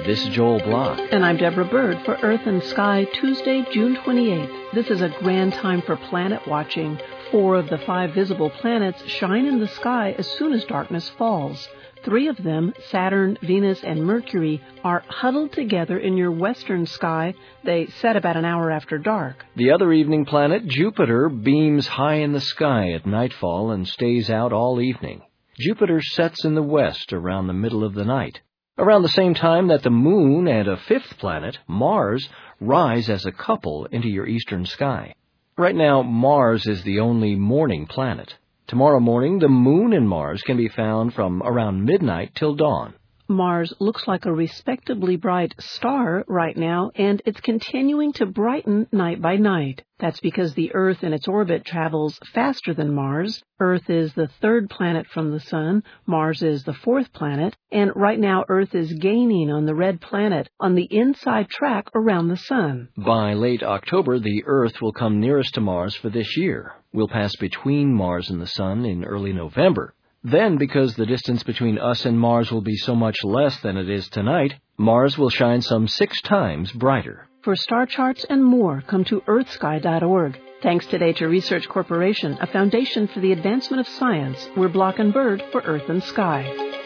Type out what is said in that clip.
This is Joel Block. And I'm Deborah Bird for Earth and Sky, Tuesday, June 28th. This is a grand time for planet watching. 4 of the 5 visible planets shine in the sky as soon as darkness falls. 3 of them, Saturn, Venus, and Mercury, are huddled together in your western sky. They set about an hour after dark. The other evening planet, Jupiter, beams high in the sky at nightfall and stays out all evening. Jupiter sets in the west around the middle of the night, around the same time that the Moon and a 5th planet, Mars, rise as a couple into your eastern sky. Right now, Mars is the only morning planet. Tomorrow morning, the Moon and Mars can be found from around midnight till dawn. Mars looks like a respectably bright star right now, and it's continuing to brighten night by night. That's because the Earth in its orbit travels faster than Mars. Earth is the 3rd planet from the Sun, Mars is the 4th planet, and right now Earth is gaining on the red planet on the inside track around the Sun. By late October, the Earth will come nearest to Mars for this year. We'll pass between Mars and the Sun in early November. Then, because the distance between us and Mars will be so much less than it is tonight, Mars will shine some 6 times brighter. For star charts and more, come to earthsky.org. Thanks today to Research Corporation, a foundation for the advancement of science. We're Block and Bird for Earth and Sky.